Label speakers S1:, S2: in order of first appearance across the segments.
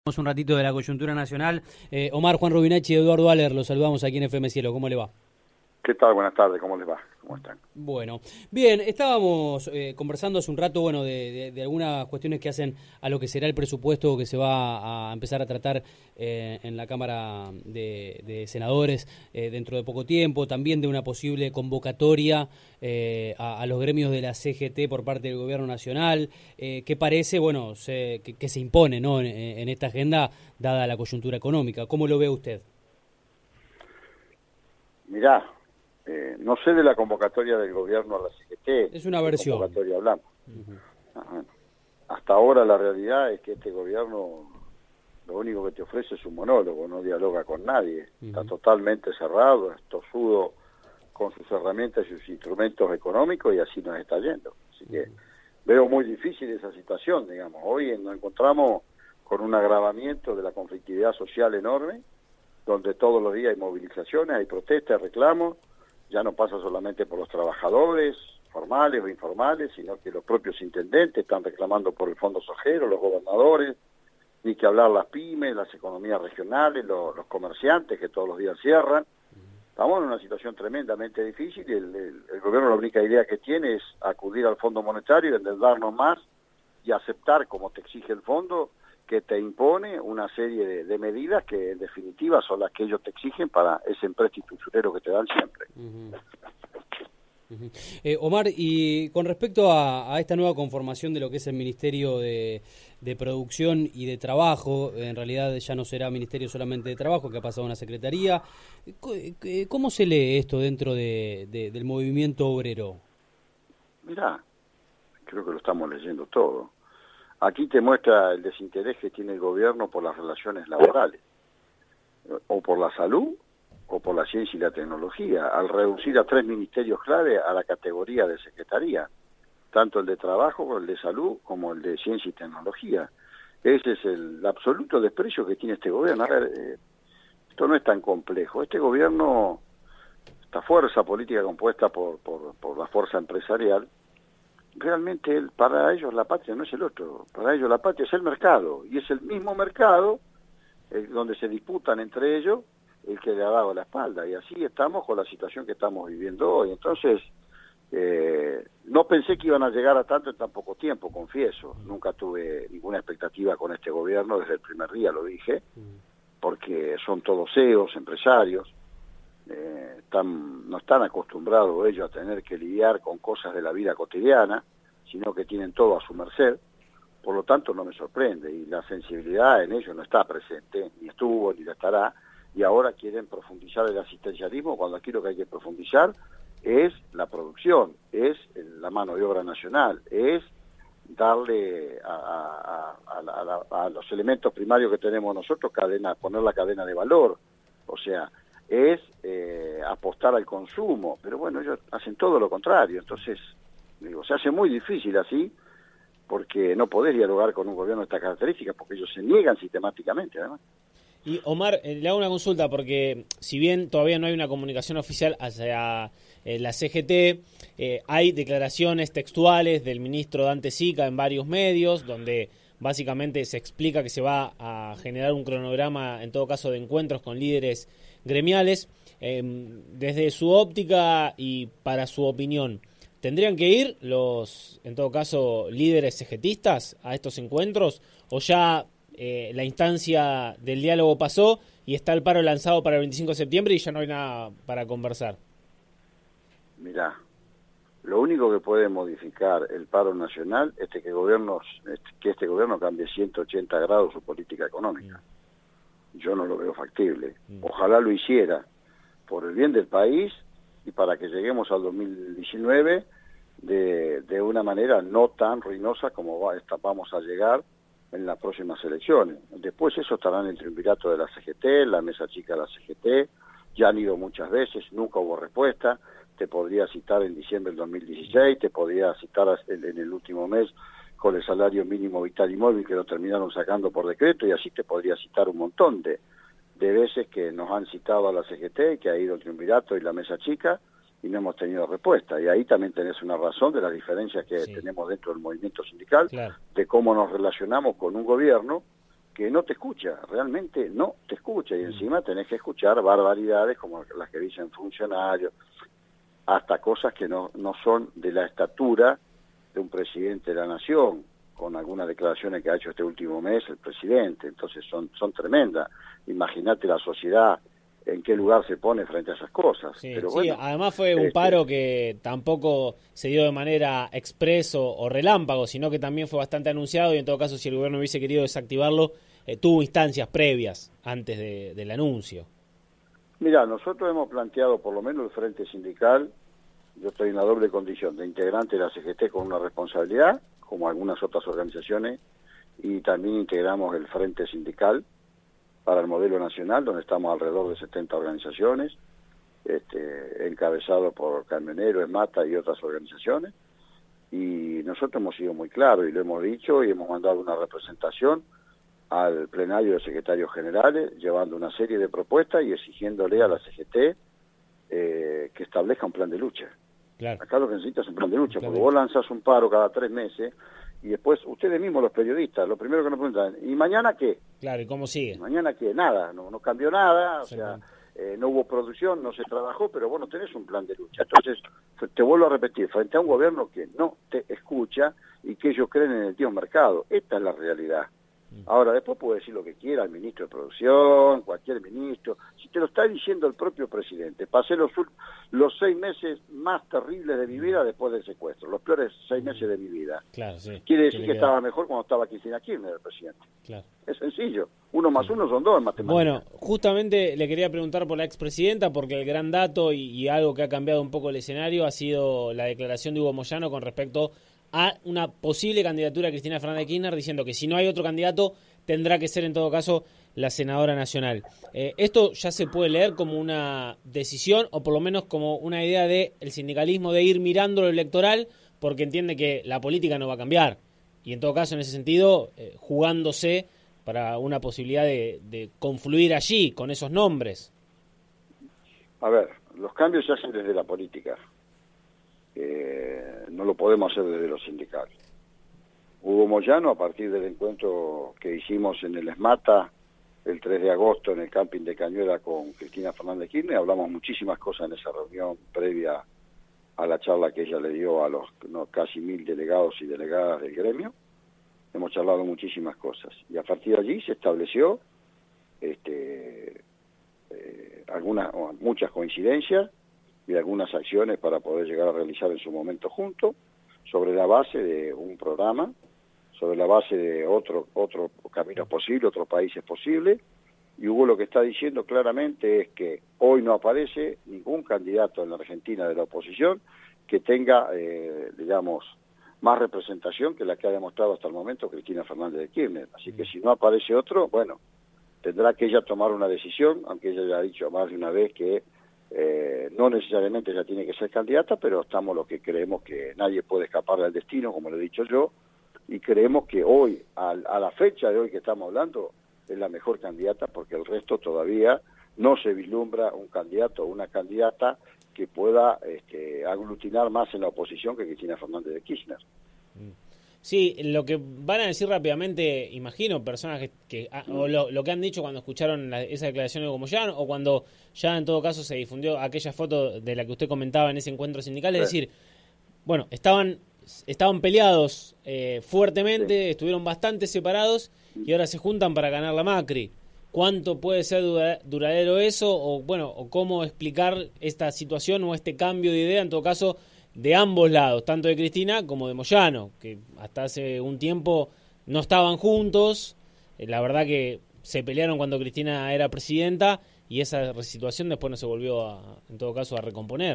S1: Un ratito de la coyuntura nacional. Omar, Juan Rubinacci y Eduardo Aller, los saludamos aquí en FM Cielo. ¿Cómo le va?
S2: ¿Qué tal? Buenas tardes, ¿cómo les va? ¿Cómo están?
S1: Bueno, bien, estábamos conversando hace un rato, bueno, de algunas cuestiones que hacen a lo que será el presupuesto que se va a empezar a tratar en la Cámara de Senadores dentro de poco tiempo, también de una posible convocatoria a los gremios de la CGT por parte del Gobierno Nacional, que parece, bueno, que se impone, ¿no?, en esta agenda, dada la coyuntura económica. ¿Cómo lo ve usted?
S2: Mirá, no sé de la convocatoria del gobierno a la CGT.
S1: Es una versión.
S2: ¿Qué convocatoria hablamos? Bueno, hasta ahora la realidad es que este gobierno lo único que te ofrece es un monólogo, no dialoga con nadie. Está totalmente cerrado, es tosudo con sus herramientas y sus instrumentos económicos y así nos está yendo. Así que veo muy difícil esa situación, digamos. Hoy nos encontramos con un agravamiento de la conflictividad social enorme, donde todos los días hay movilizaciones, hay protestas, reclamos. Ya no pasa solamente por los trabajadores formales o informales, sino que los propios intendentes están reclamando por el Fondo Sojero, los gobernadores, ni que hablar las pymes, las economías regionales, los comerciantes que todos los días cierran. Estamos en una situación tremendamente difícil y el gobierno la única idea que tiene es acudir al Fondo Monetario, endeudarnos más y aceptar, como te exige el fondo, que te impone una serie de medidas que en definitiva son las que ellos te exigen para ese empréstito usurero que te dan siempre.
S1: Omar, y con respecto a esta nueva conformación de lo que es el Ministerio de Producción y de Trabajo, en realidad ya no será Ministerio solamente de Trabajo, que ha pasado a una Secretaría, ¿cómo se lee esto dentro del movimiento obrero?
S2: Mirá, creo que lo estamos leyendo todo. Aquí te muestra el desinterés que tiene el gobierno por las relaciones laborales, o por la salud, o por la ciencia y la tecnología, al reducir a 3 ministerios clave a la categoría de secretaría, tanto el de trabajo, el de salud, como el de ciencia y tecnología. Ese es el absoluto desprecio que tiene este gobierno. A ver, esto no es tan complejo. Este gobierno, esta fuerza política compuesta por la fuerza empresarial, realmente para ellos la patria no es el otro, para ellos la patria es el mercado, y es el mismo mercado donde se disputan entre ellos el que le ha dado la espalda, y así estamos con la situación que estamos viviendo hoy. Entonces, no pensé que iban a llegar a tanto en tan poco tiempo, confieso. Nunca tuve ninguna expectativa con este gobierno, desde el primer día lo dije, porque son todos CEOs, empresarios, no están acostumbrados ellos a tener que lidiar con cosas de la vida cotidiana, sino que tienen todo a su merced. Por lo tanto no me sorprende, y la sensibilidad en ellos no está presente, ni estuvo, ni la estará, y ahora quieren profundizar el asistencialismo, cuando aquí lo que hay que profundizar es la producción, es la mano de obra nacional, es darle a los elementos primarios que tenemos nosotros poner la cadena de valor, o sea, es apostar al consumo, pero bueno, ellos hacen todo lo contrario. Entonces, digo, se hace muy difícil así, porque no podés dialogar con un gobierno de estas características, porque ellos se niegan sistemáticamente, además.
S3: Y Omar, le hago una consulta, porque si bien todavía no hay una comunicación oficial hacia la CGT, hay declaraciones textuales del ministro Dante Sica en varios medios, donde básicamente se explica que se va a generar un cronograma, en todo caso, de encuentros con líderes gremiales. Desde su óptica y para su opinión, ¿tendrían que ir los, en todo caso, líderes CGTistas a estos encuentros, o ya la instancia del diálogo pasó y está el paro lanzado para el 25 de septiembre y ya no hay nada para conversar?
S2: Mirá, lo único que puede modificar el paro nacional es que este gobierno cambie 180 grados su política económica. Yo no lo veo factible. Ojalá lo hiciera por el bien del país y para que lleguemos al 2019 de una manera no tan ruinosa como vamos a llegar en las próximas elecciones. Después eso estará en el triunvirato de la CGT, la mesa chica de la CGT, ya han ido muchas veces, nunca hubo respuesta. Te podría citar en diciembre del 2016, te podría citar en el último mes con el salario mínimo vital y móvil, que lo terminaron sacando por decreto, y así te podría citar un montón de veces que nos han citado a la CGT, que ha ido el triunvirato y la mesa chica, y no hemos tenido respuesta. Y ahí también tenés una razón de las diferencias que tenemos dentro del movimiento sindical, claro, de cómo nos relacionamos con un gobierno que no te escucha, realmente no te escucha, y encima tenés que escuchar barbaridades como las que dicen funcionarios, hasta cosas que no son de la estatura de un presidente de la nación, con algunas declaraciones que ha hecho este último mes el presidente. Entonces son tremendas. Imagínate la sociedad en qué lugar se pone frente a esas cosas.
S3: Sí,
S2: pero
S3: sí,
S2: bueno,
S3: además fue un paro que tampoco se dio de manera expreso o relámpago, sino que también fue bastante anunciado, y en todo caso, si el gobierno hubiese querido desactivarlo, tuvo instancias previas antes del anuncio.
S2: Mira, nosotros hemos planteado, por lo menos el Frente Sindical, yo estoy en la doble condición de integrante de la CGT con una responsabilidad, como algunas otras organizaciones, y también integramos el Frente Sindical para el modelo nacional, donde estamos alrededor de 70 organizaciones, encabezado por Camioneros, ESMATA y otras organizaciones, y nosotros hemos sido muy claros y lo hemos dicho y hemos mandado una representación al plenario de secretarios generales, llevando una serie de propuestas y exigiéndole a la CGT que establezca un plan de lucha.
S3: Claro.
S2: Acá lo que necesita es un plan de lucha, porque vos lanzás un paro cada 3 meses y después ustedes mismos, los periodistas, lo primero que nos preguntan, ¿y mañana qué?
S3: Claro, ¿y cómo sigue?
S2: Mañana qué, nada, no cambió nada, o sea, no hubo producción, no se trabajó, pero vos no tenés un plan de lucha. Entonces, te vuelvo a repetir, frente a un gobierno que no te escucha y que ellos creen en el tío mercado, esta es la realidad. Ahora, después puede decir lo que quiera el ministro de Producción, cualquier ministro, si te lo está diciendo el propio presidente. Pasé los 6 meses más terribles de mi vida después del secuestro, los peores 6 meses de mi vida.
S3: Claro, sí.
S2: Quiere decir que estaba mejor cuando estaba Cristina Kirchner, el presidente.
S3: Claro.
S2: Es sencillo, 1 más 1 son 2 en matemáticas.
S3: Bueno, justamente le quería preguntar por la expresidenta, porque el gran dato y algo que ha cambiado un poco el escenario ha sido la declaración de Hugo Moyano con respecto a una posible candidatura a Cristina Fernández de Kirchner, diciendo que si no hay otro candidato tendrá que ser en todo caso la senadora nacional. ¿Esto ya se puede leer como una decisión o por lo menos como una idea del sindicalismo de ir mirando lo electoral, porque entiende que la política no va a cambiar y en todo caso en ese sentido jugándose para una posibilidad de confluir allí con esos nombres?
S2: A ver, los cambios se hacen desde la política. No lo podemos hacer desde los sindicales. Hugo Moyano, a partir del encuentro que hicimos en el ESMATA el 3 de agosto en el camping de Cañuela con Cristina Fernández de Kirchner, hablamos muchísimas cosas en esa reunión previa a la charla que ella le dio a los casi 1000 delegados y delegadas del gremio. Hemos charlado muchísimas cosas y a partir de allí se estableció muchas coincidencias y algunas acciones para poder llegar a realizar en su momento juntos, sobre la base de un programa, sobre la base de otro camino posible, otros países posibles, y Hugo lo que está diciendo claramente es que hoy no aparece ningún candidato en la Argentina de la oposición que tenga, más representación que la que ha demostrado hasta el momento Cristina Fernández de Kirchner. Así que si no aparece otro, bueno, tendrá que ella tomar una decisión, aunque ella ya ha dicho más de una vez que no necesariamente ella tiene que ser candidata, pero estamos los que creemos que nadie puede escapar del destino, como lo he dicho yo, y creemos que hoy, a la fecha de hoy que estamos hablando, es la mejor candidata, porque el resto todavía no se vislumbra un candidato o una candidata que pueda aglutinar más en la oposición que Cristina Fernández de Kirchner.
S3: Sí, lo que van a decir rápidamente, imagino, personas o lo que han dicho cuando escucharon esa declaración de Hugo Moyano, o cuando ya en todo caso se difundió aquella foto de la que usted comentaba en ese encuentro sindical, es decir, bueno, estaban peleados fuertemente, estuvieron bastante separados y ahora se juntan para ganar la Macri. ¿Cuánto puede ser duradero eso? O cómo explicar esta situación o este cambio de idea, en todo caso, de ambos lados, tanto de Cristina como de Moyano, que hasta hace un tiempo no estaban juntos. La verdad que se pelearon cuando Cristina era presidenta y esa situación después no se volvió, en todo caso, a recomponer.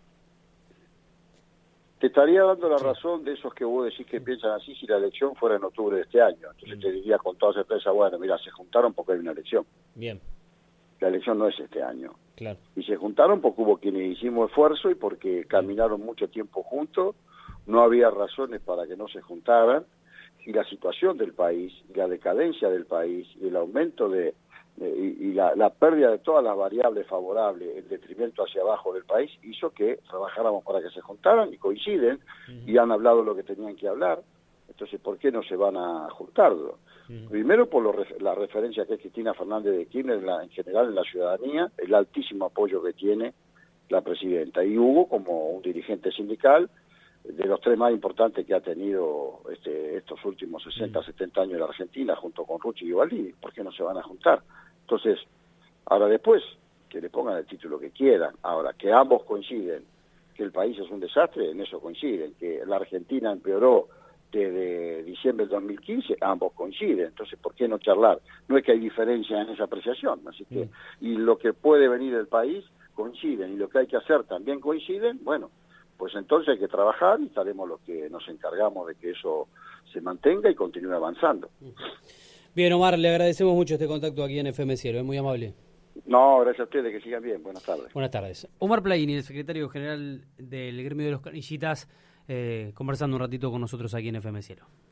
S2: Te estaría dando la razón de esos que vos decís que piensan así si la elección fuera en octubre de este año. Entonces te diría con toda certeza, bueno, mira, se juntaron porque hay una elección.
S3: Bien.
S2: La elección no es este año.
S3: Claro.
S2: Y se juntaron porque hubo quienes hicimos esfuerzo y porque caminaron mucho tiempo juntos, no había razones para que no se juntaran, y la situación del país, y la decadencia del país, y el aumento la pérdida de todas las variables favorables, el detrimento hacia abajo del país, hizo que trabajáramos para que se juntaran y coinciden, y han hablado lo que tenían que hablar. Entonces, ¿por qué no se van a juntar? Primero por la referencia que es Cristina Fernández de Kirchner en general en la ciudadanía, el altísimo apoyo que tiene la presidenta. Y Hugo, como un dirigente sindical, de los 3 más importantes que ha tenido estos últimos 60, 70 años en la Argentina, junto con Rucci y Baldini, ¿por qué no se van a juntar? Entonces, ahora después, que le pongan el título que quieran. Ahora, que ambos coinciden que el país es un desastre, en eso coinciden. Que la Argentina empeoró desde diciembre del 2015, ambos coinciden. Entonces, ¿por qué no charlar? No es que hay diferencia en esa apreciación. Así que, y lo que puede venir del país coinciden, y lo que hay que hacer también coinciden. Bueno, pues entonces hay que trabajar y estaremos los que nos encargamos de que eso se mantenga y continúe avanzando.
S1: Bien, Omar, le agradecemos mucho este contacto aquí en FM Cielo, es muy amable.
S2: No, gracias a ustedes, que sigan bien. Buenas tardes.
S1: Buenas tardes. Omar Plaini, el secretario general del gremio de los canillitas, conversando un ratito con nosotros aquí en FM Cielo.